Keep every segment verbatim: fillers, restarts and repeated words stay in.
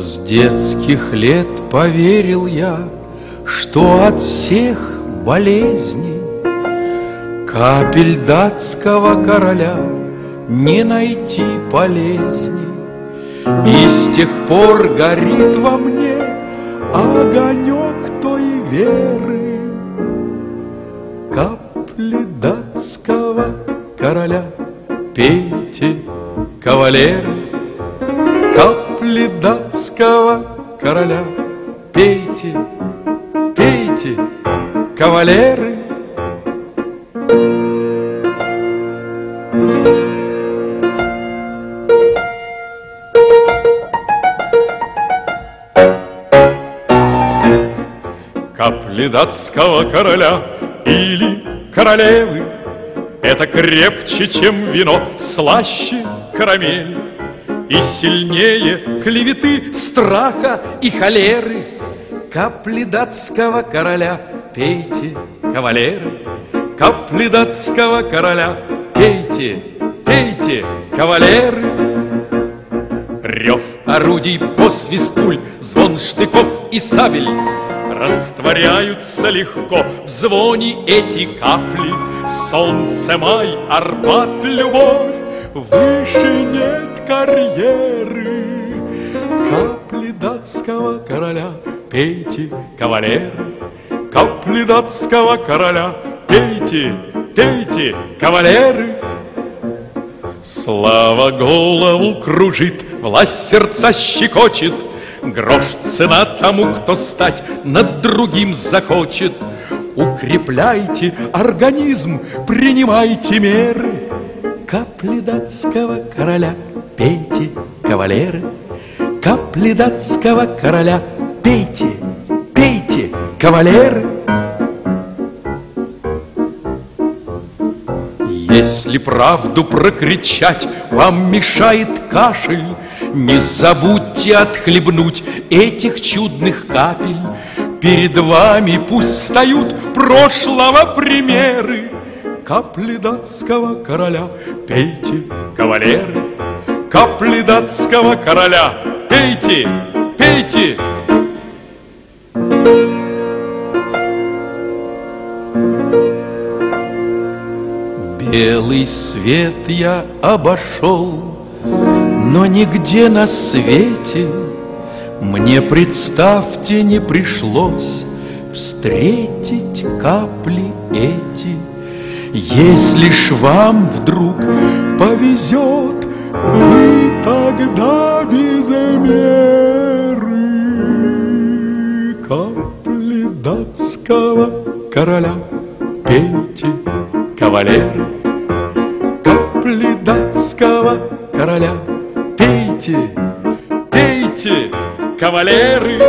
С детских лет поверил я, что от всех болезней капель датского короля не найти полезней. И с тех пор горит во мне огонек той веры. Капли датского короля пейте, кавалеры. Капли датского короля пейте, пейте, кавалеры. Капли датского короля или королевы — это крепче, чем вино, слаще карамель. И сильнее клеветы, страха и холеры. Капли датского короля пейте, кавалеры. Капли датского короля пейте, пейте, кавалеры. Рев орудий, посвист пуль, звон штыков и сабель растворяются легко в звоне эти капли. Солнце, май, Арбат, любовь, выше нет карьеры. Капли датского короля пейте, кавалеры. Капли датского короля пейте, пейте, кавалеры. Слава голову кружит, власть сердца щекочет. Грош цена тому, кто стать над другим захочет. Укрепляйте организм, принимайте меры. Капли датского короля пейте, кавалеры. Капли датского короля пейте, пейте, кавалеры. Если правду прокричать вам мешает кашель, не забудьте отхлебнуть этих чудных капель. Перед вами пусть встают прошлого примеры. Капли датского короля пейте, кавалеры. Капли датского короля пейте, пейте. Белый свет я обошел, но нигде на свете мне, представьте, не пришлось встретить капли эти. Если ж вам вдруг повезет, вы тогда без меры капли датского короля пейте, кавалеры. Капли датского короля пейте, пейте, кавалеры.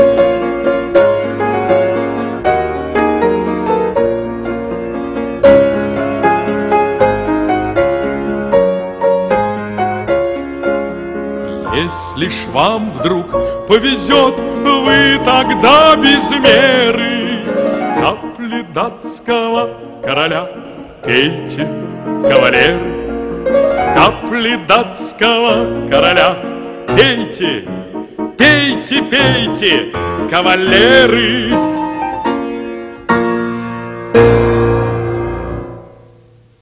Если ж вам вдруг повезет, вы тогда без меры капли датского короля пейте, кавалеры. Капли датского короля пейте, пейте, пейте, кавалеры.